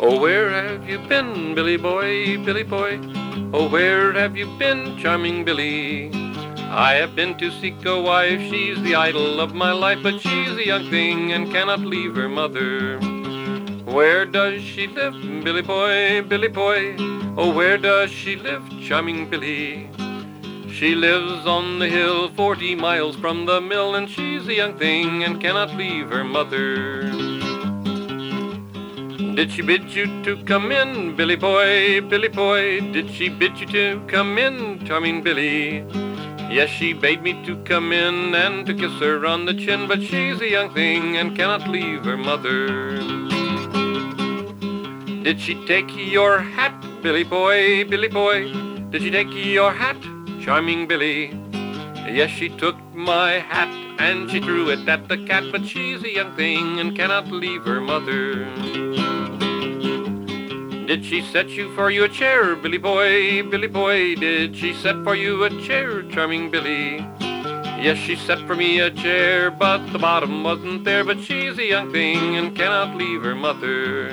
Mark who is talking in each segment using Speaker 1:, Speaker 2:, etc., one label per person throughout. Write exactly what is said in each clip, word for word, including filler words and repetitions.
Speaker 1: Oh, where have you been, Billy boy, Billy boy? Oh, where have you been, charming Billy? I have been to seek a wife, she's the idol of my life, but she's a young thing and cannot leave her mother. Where does she live, Billy boy, Billy boy? Oh, where does she live, charming Billy? She lives on the hill forty miles from the mill, and she's a young thing and cannot leave her mother. Did she bid you to come in, Billy boy, Billy boy? Did she bid you to come in, charming Billy? Yes, she bade me to come in and to kiss her on the chin, but she's a young thing and cannot leave her mother. Did she take your hat, Billy boy, Billy boy? Did she take your hat, charming Billy? Yes, she took my hat and she threw it at the cat, but she's a young thing and cannot leave her mother. Did she set you for you a chair, Billy boy, Billy boy? Did she set for you a chair, charming Billy? Yes, she set for me a chair, but the bottom wasn't there, but she's a young thing and cannot leave her mother.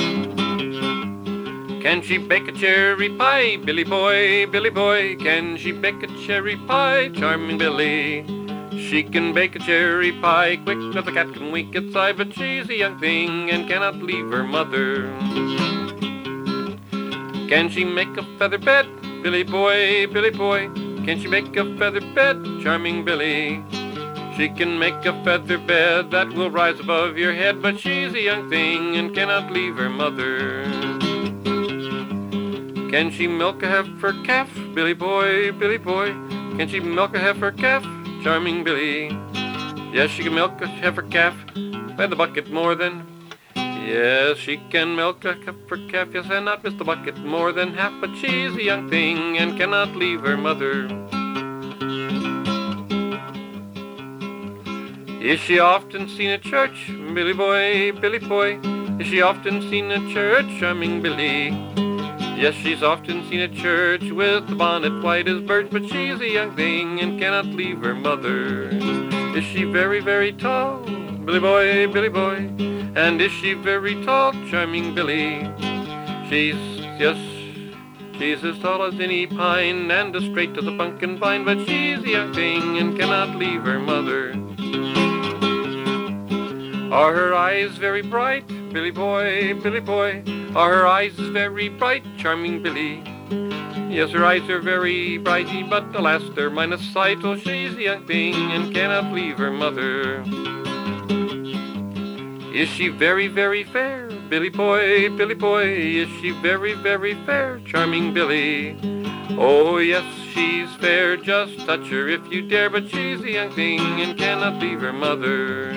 Speaker 1: Can she bake a cherry pie, Billy boy, Billy boy? Can she bake a cherry pie, charming Billy? She can bake a cherry pie quick as a cat can wink its eye, but she's a young thing and cannot leave her mother. Can she make a feather bed, Billy boy, Billy boy? Can she make a feather bed, charming Billy? She can make a feather bed that will rise above your head, but she's a young thing and cannot leave her mother. Can she milk a heifer calf, Billy boy, Billy boy? Can she milk a heifer calf, charming Billy? Yes, she can milk a heifer calf by the bucket more than. Yes, she can milk a heifer calf, yes, and not miss the bucket more than half, but she's a young thing and cannot leave her mother. Is she often seen at church, Billy boy, Billy boy? Is she often seen at church, charming Billy? Yes, she's often seen at church with the bonnet white as birch, but she's a young thing and cannot leave her mother. Is she very, very tall, Billy boy, Billy boy? And is she very tall, charming Billy? She's, yes, she's as tall as any pine and as straight as a pumpkin vine, but she's a young thing and cannot leave her mother. Are her eyes very bright, Billy boy, Billy boy? Are her eyes very bright, charming Billy? Yes, her eyes are very brighty, but alas, they're minus sight. Oh, she's a young thing and cannot leave her mother. Is she very, very fair, Billy boy, Billy boy? Is she very, very fair, charming Billy? Oh, yes, she's fair, just touch her if you dare, but she's a young thing and cannot leave her mother.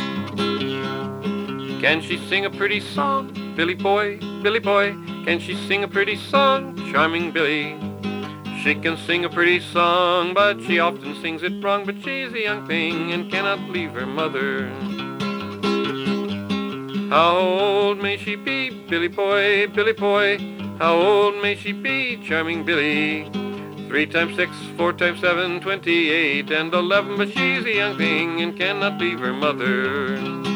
Speaker 1: Can she sing a pretty song, Billy boy, Billy boy? Can she sing a pretty song, charming Billy? She can sing a pretty song, but she often sings it wrong, but she's a young thing and cannot leave her mother. How old may she be, Billy boy, Billy boy? How old may she be, charming Billy? Three times six, four times seven, twenty-eight and eleven, but she's a young thing and cannot leave her mother.